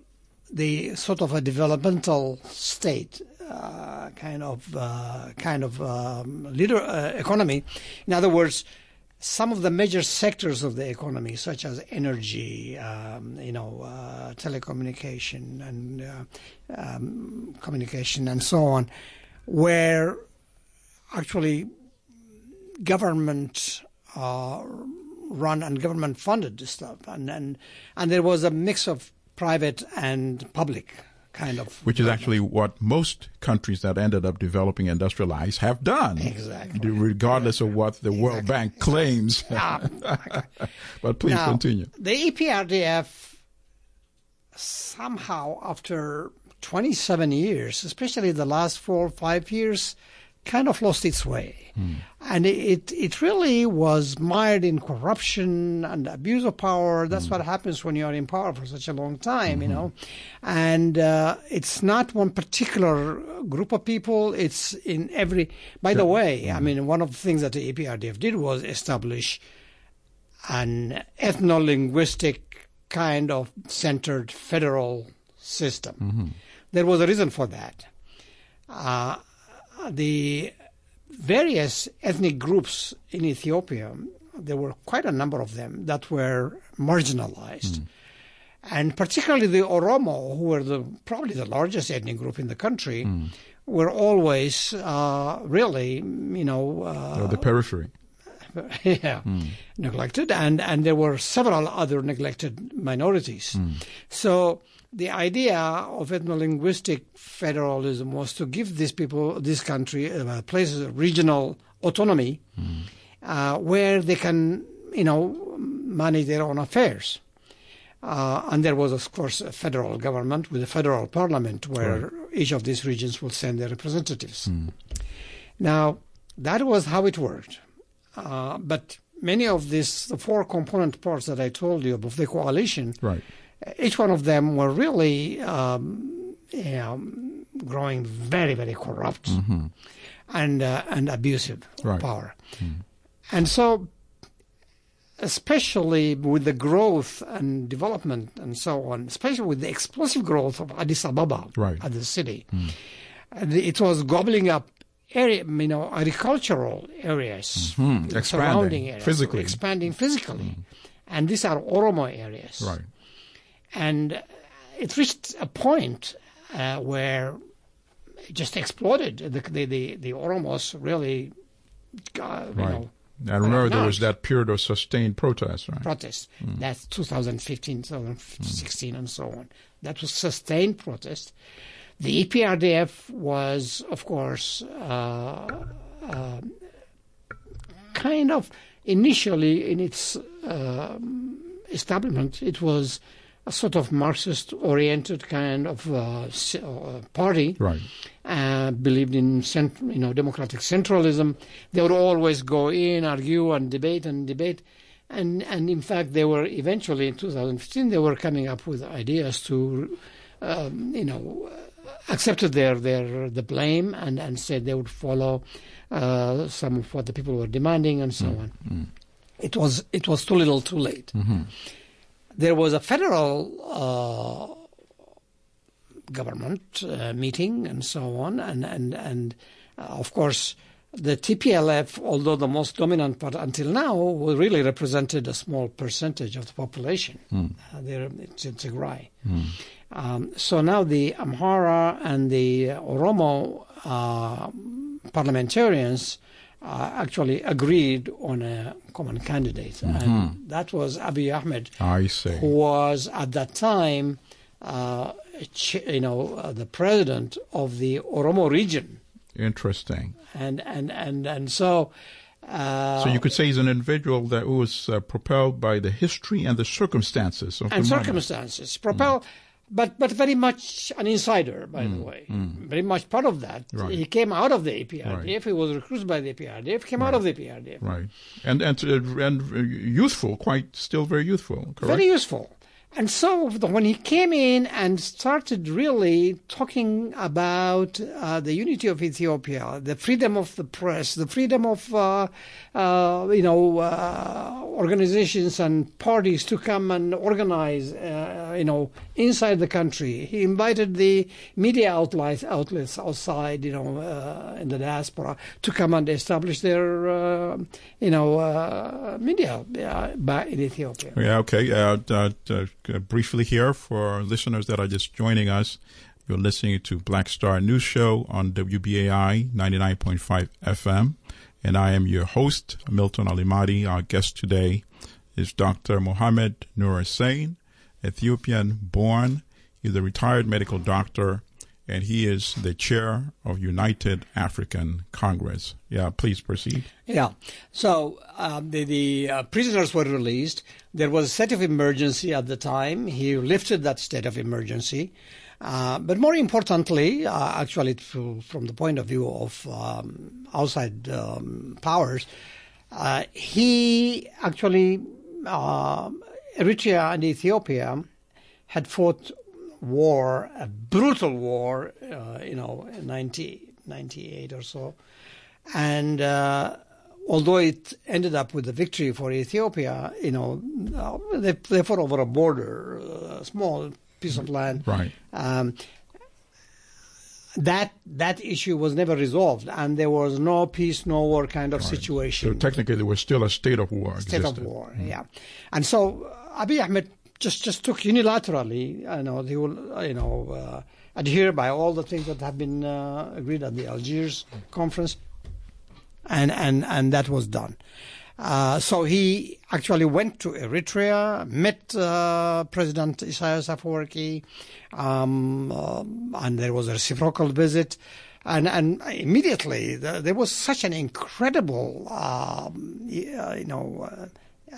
the sort of a developmental state uh, kind of uh, kind of um, leader uh, economy. In other words, some of the major sectors of the economy, such as energy, um, you know, uh, telecommunication and uh, um, communication and so on, were actually government uh, run and government funded stuff, and, and and there was a mix of private and public kind of, which is actually what most countries that ended up developing industrialized have done, exactly, regardless of what the exactly. World Bank claims. Ah, but please now, continue. The E P R D F somehow after twenty-seven years, especially the last four or five years, kind of lost its way. Mm. And it it really was mired in corruption and abuse of power. That's mm. what happens when you are in power for such a long time, mm-hmm. you know. And uh, it's not one particular group of people. It's in every... By yeah. the way, mm. I mean, one of the things that the E P R D F did was establish an ethno-linguistic kind of centered federal system. Mm-hmm. There was a reason for that. Uh, the various ethnic groups in Ethiopia, there were quite a number of them that were marginalized. Mm. And particularly the Oromo, who were the probably the largest ethnic group in the country, mm. were always uh, really, you know... Uh, oh, the periphery. Yeah, mm. neglected. And, and there were several other neglected minorities. Mm. So the idea of ethno-linguistic federalism was to give these people, this country, uh, places regional autonomy mm. uh, where they can, you know, manage their own affairs. Uh, and there was, of course, a federal government with a federal parliament where right. each of these regions will send their representatives. Mm. Now, that was how it worked. Uh, but many of these, the four component parts that I told you of the coalition, right. each one of them were really um, you know, growing very, very corrupt mm-hmm. and uh, and abusive right. power. Mm. And so, especially with the growth and development and so on, especially with the explosive growth of Addis Ababa right. as a city, mm. it was gobbling up area, you know, agricultural areas, mm-hmm. surrounding areas, physically, expanding physically, mm. and these are Oromo areas. Right. And it reached a point uh, where it just exploded. The the the, the Oromos really, uh, you right. know. I remember there was that period of sustained protest, right? Protest. Mm. That's two thousand fifteen, two thousand sixteen, mm. and so on. That was sustained protest. The E P R D F was, of course, uh, uh, kind of initially in its uh, establishment, it was a sort of Marxist-oriented kind of uh, party. Right. Uh, believed in cent- you know democratic centralism. They would always go in, argue, and debate and debate. And and in fact, they were eventually in two thousand fifteen they were coming up with ideas to, um, you know. accepted their, their the blame and, and said they would follow uh, some of what the people were demanding and so mm. on. Mm. It was it was too little, too late. Mm-hmm. There was a federal uh, government uh, meeting and so on, and and and uh, of course the T P L F, although the most dominant part until now, really represented a small percentage of the population. Mm. Uh, there, it's in Tigray. Mm. Um, so now the Amhara and the Oromo uh, parliamentarians uh, actually agreed on a common candidate. Mm-hmm. And that was Abiy Ahmed, I see. who was at that time, uh, you know, uh, the president of the Oromo region. Interesting. And and and and so. Uh, so you could say he's an individual that was uh, propelled by the history and the circumstances of and the circumstances propelled. Mm. But but very much an insider, by mm, the way. Mm. Very much part of that. Right. He came out of the E P R D F. Right. He was recruited by the E P R D F. Came right. out of the E P R D F. Right. And and uh, and youthful, quite still very youthful. Correct? Very useful. And so when he came in and started really talking about uh, the unity of Ethiopia, the freedom of the press, the freedom of, uh, uh, you know, uh, organizations and parties to come and organize, uh, you know, inside the country. He invited the media outlets, outlets outside, you know, uh, in the diaspora to come and establish their, uh, you know, uh, media uh, in Ethiopia. Yeah, okay. Uh, uh, uh, briefly here for listeners that are just joining us, you're listening to Black Star News Show on W B A I ninety-nine point five F M, and I am your host, Milton Alimadi. Our guest today is Doctor Mohammed Nur Hussein, Ethiopian-born. He's a retired medical doctor and he is the chair of United African Congress. Yeah, please proceed. Yeah. So um, the, the uh, prisoners were released. There was a state of emergency at the time. He lifted that state of emergency. Uh, but more importantly, uh, actually, to, from the point of view of um, outside um, powers, uh, he actually, uh, Eritrea and Ethiopia had fought war, a brutal war, uh, you know, in nineteen ninety-eight or so. And uh, although it ended up with a victory for Ethiopia, you know, they, they fought over a border, a small piece of land. Right. Um, that that issue was never resolved, and there was no peace, no war kind of Right. situation. So technically, there was still a state of war. State existed. of war, mm. yeah. And so Abiy Ahmed just, just took unilaterally, you know, he will, you know, uh, adhere by all the things that have been uh, agreed at the Algiers conference, and and and that was done. Uh, so he actually went to Eritrea, met uh, President Isaias Afwerki, um, uh, and there was a reciprocal visit. And, and immediately the, there was such an incredible, um, you know, uh,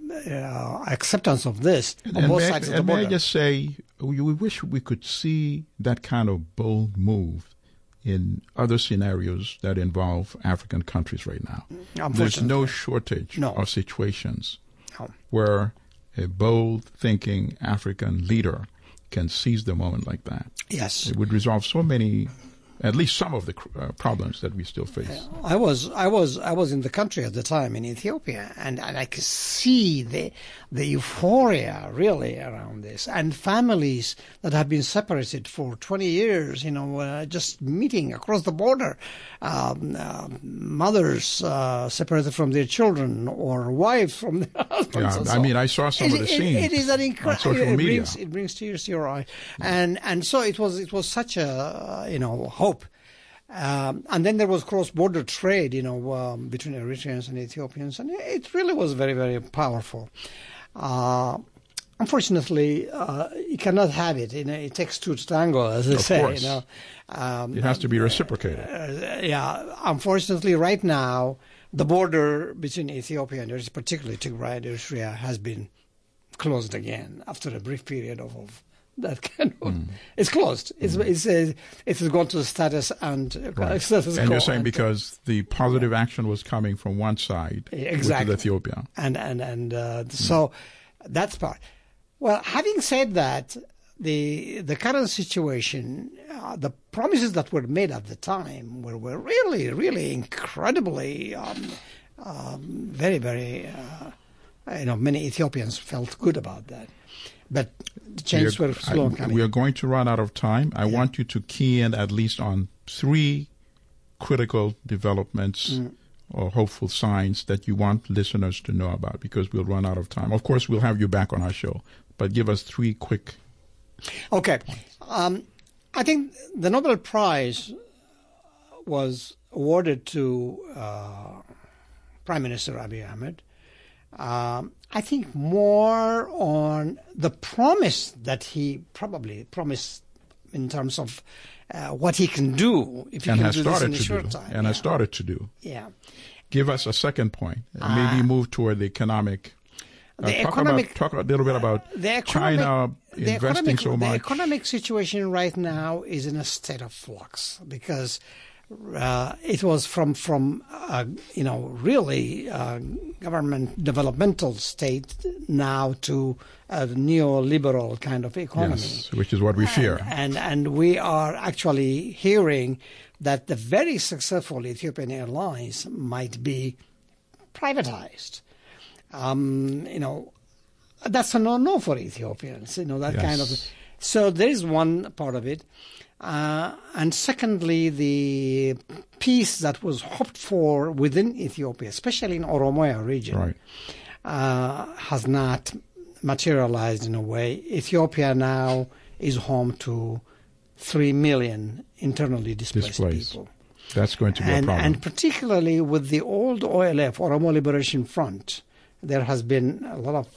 uh, acceptance of this on And both may, sides of the and border. may I just say, we we wish we could see that kind of bold move in other scenarios that involve African countries right now. There's no shortage No. of situations No. where a bold-thinking African leader can seize the moment like that. Yes. It would resolve so many, at least some of the uh, problems that we still face. I was I was I was in the country at the time in Ethiopia, and, and I could see the the euphoria really around this, and families that have been separated for twenty years, you know, uh, just meeting across the border, um, uh, mothers uh, separated from their children or wives from their husbands. Yeah, and I so mean, on. I saw some It- of the it- scenes It is an on incredible. social it media. brings, it brings tears to your eye, and and so it was it was such a you know hope. Um, and then there was cross-border trade, you know, um, between Eritreans and Ethiopians, and it really was very, very powerful. Uh, unfortunately, uh, you cannot have it. You know, it takes two to tango, as they Of say. course. You know, um, It has to be reciprocated. uh, yeah. Unfortunately, right now, the border between Ethiopia and Eritrea, particularly Tigray and Eritrea, has been closed again after a brief period of. of that kind of, mm. it's closed. It's mm. it's uh, it's gone to the status and right. status and quo. you're saying and, because the positive yeah. action was coming from one side, exactly, which is Ethiopia, and and and uh, mm. so that's part. Well, having said that, the the current situation, uh, the promises that were made at the time were were really really incredibly, um, um, very very, uh, you know, many Ethiopians felt good about that. But the changes we are, were slow I, coming. We are going to run out of time. I yeah. want you to key in at least on three critical developments mm. or hopeful signs that you want listeners to know about, because we'll run out of time. Of course, we'll have you back on our show, but give us three quick. Okay. Um, I think the Nobel Prize was awarded to uh, Prime Minister Abiy Ahmed. Um, I think more on the promise that he probably promised in terms of uh, what he can do if he and can has do started this in a to short do, time. And yeah. has started to do. Yeah. Give us a second point. And uh, maybe move toward the economic. Uh, the talk economic about, talk a little bit about the economic, China the investing economic, so much. The economic situation right now is in a state of flux because uh, it was from from uh, you know really uh, government developmental state now to a neoliberal kind of economy, yes, which is what we fear. And, and and we are actually hearing that the very successful Ethiopian Airlines might be privatized. Um, you know, that's a no-no for Ethiopians, you know, that yes. kind of. So there is one part of it. Uh, and secondly, the peace that was hoped for within Ethiopia, especially in Oromoya region, right. uh, has not materialized in a way. Ethiopia now is home to three million internally displaced, displaced. people. That's going to be and, a problem. And particularly with the old O L F, Oromo Liberation Front, there has been a lot of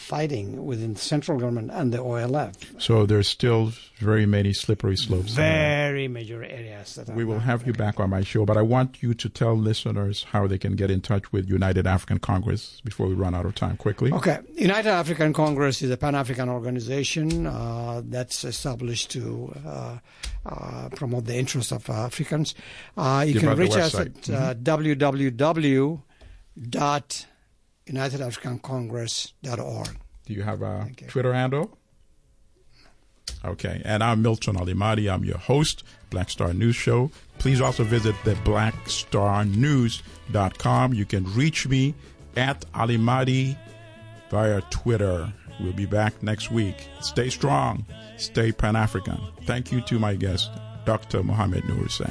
fighting within the central government and the O L F. So there's still very many slippery slopes. Very major areas. That we are will have you back on my show, but I want you to tell listeners how they can get in touch with United African Congress before we run out of time quickly. Okay. United African Congress is a Pan-African organization uh, that's established to uh, uh, promote the interests of uh, Africans. Uh, you Give can out the reach us website. at Mm-hmm. uh, w w w dot united african congress dot org. Do you have a you. Twitter handle? Okay. And I'm Milton Alimadi. I'm your host, Black Star News Show. Please also visit the black star news dot com. You can reach me at Alimadi via Twitter. We'll be back next week. Stay strong. Stay Pan-African. Thank you to my guest, Doctor Mohammed Noor Hussein.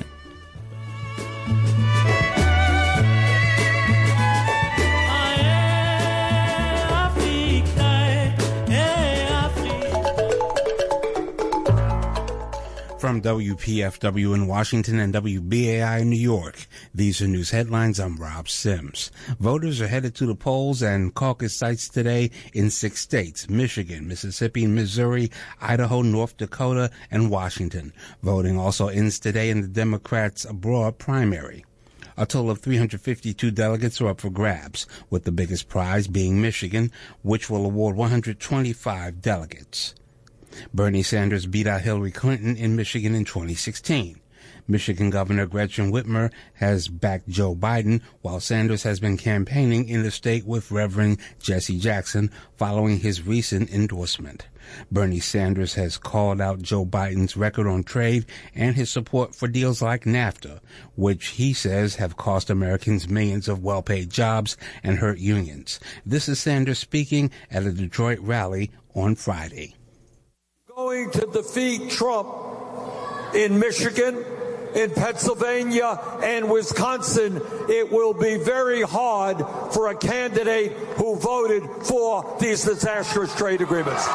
From W P F W in Washington and W B A I in New York, these are news headlines. I'm Rob Sims. Voters are headed to the polls and caucus sites today in six states: Michigan, Mississippi, Missouri, Idaho, North Dakota, and Washington. Voting also ends today in the Democrats' abroad primary. A total of three hundred fifty-two delegates are up for grabs, with the biggest prize being Michigan, which will award one hundred twenty-five delegates. Bernie Sanders beat out Hillary Clinton in Michigan in twenty sixteen. Michigan Governor Gretchen Whitmer has backed Joe Biden, while Sanders has been campaigning in the state with Reverend Jesse Jackson following his recent endorsement. Bernie Sanders has called out Joe Biden's record on trade and his support for deals like NAFTA, which he says have cost Americans millions of well-paid jobs and hurt unions. This is Sanders speaking at a Detroit rally on Friday. Going to defeat Trump in Michigan, in Pennsylvania, and Wisconsin, it will be very hard for a candidate who voted for these disastrous trade agreements.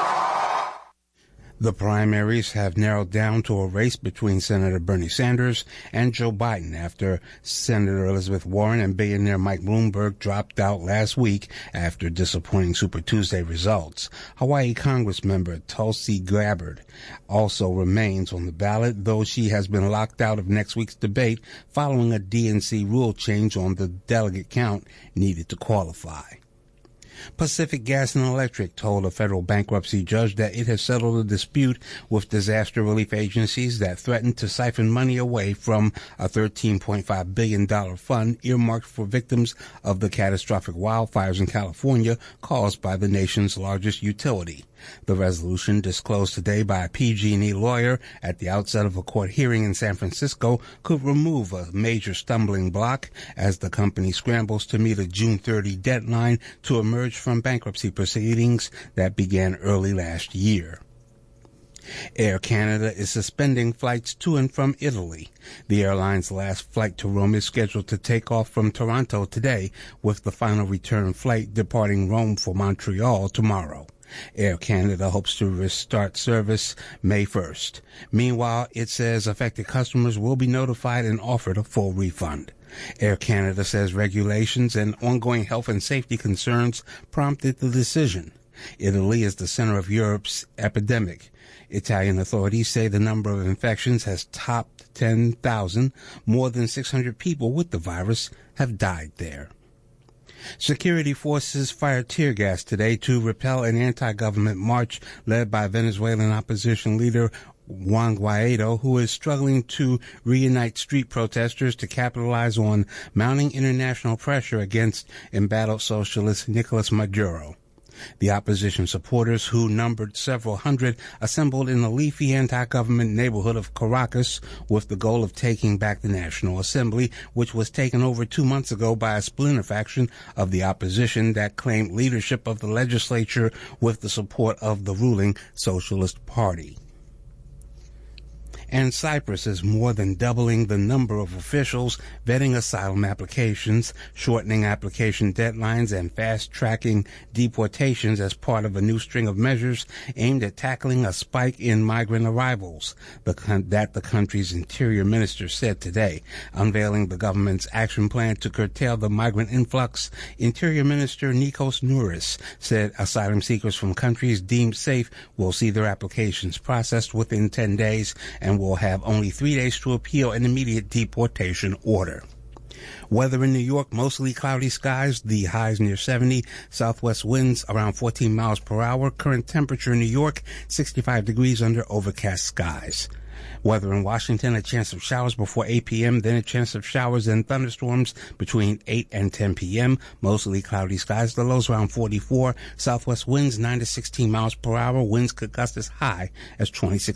The primaries have narrowed down to a race between Senator Bernie Sanders and Joe Biden after Senator Elizabeth Warren and billionaire Mike Bloomberg dropped out last week after disappointing Super Tuesday results. Hawaii Congressmember Tulsi Gabbard also remains on the ballot, though she has been locked out of next week's debate following a D N C rule change on the delegate count needed to qualify. Pacific Gas and Electric told a federal bankruptcy judge that it has settled a dispute with disaster relief agencies that threatened to siphon money away from a thirteen point five billion dollars fund earmarked for victims of the catastrophic wildfires in California caused by the nation's largest utility. The resolution, disclosed today by a P G and E lawyer at the outset of a court hearing in San Francisco, could remove a major stumbling block as the company scrambles to meet a June thirtieth deadline to emerge from bankruptcy proceedings that began early last year. Air Canada is suspending flights to and from Italy. The airline's last flight to Rome is scheduled to take off from Toronto today, with the final return flight departing Rome for Montreal tomorrow. Air Canada hopes to restart service May first. Meanwhile, it says affected customers will be notified and offered a full refund. Air Canada says regulations and ongoing health and safety concerns prompted the decision. Italy is the center of Europe's epidemic. Italian authorities say the number of infections has topped ten thousand. More than six hundred people with the virus have died there. Security forces fired tear gas today to repel an anti-government march led by Venezuelan opposition leader Juan Guaido, who is struggling to reunite street protesters to capitalize on mounting international pressure against embattled socialist Nicolas Maduro. The opposition supporters, who numbered several hundred, assembled in the leafy anti-government neighborhood of Caracas with the goal of taking back the National Assembly, which was taken over two months ago by a splinter faction of the opposition that claimed leadership of the legislature with the support of the ruling Socialist Party. And Cyprus is more than doubling the number of officials vetting asylum applications, shortening application deadlines, and fast-tracking deportations as part of a new string of measures aimed at tackling a spike in migrant arrivals, the con- that the country's interior minister said today. Unveiling the government's action plan to curtail the migrant influx, Interior Minister Nikos Nouris said asylum seekers from countries deemed safe will see their applications processed within ten days and will have only three days to appeal an immediate deportation order. Weather in New York, mostly cloudy skies, the highs near seventy, southwest winds around fourteen miles per hour. Current temperature in New York, sixty-five degrees under overcast skies. Weather in Washington, a chance of showers before eight p.m., then a chance of showers and thunderstorms between eight and ten p.m., mostly cloudy skies, the lows around forty-four, southwest winds nine to sixteen miles per hour, winds could gust as high as twenty-six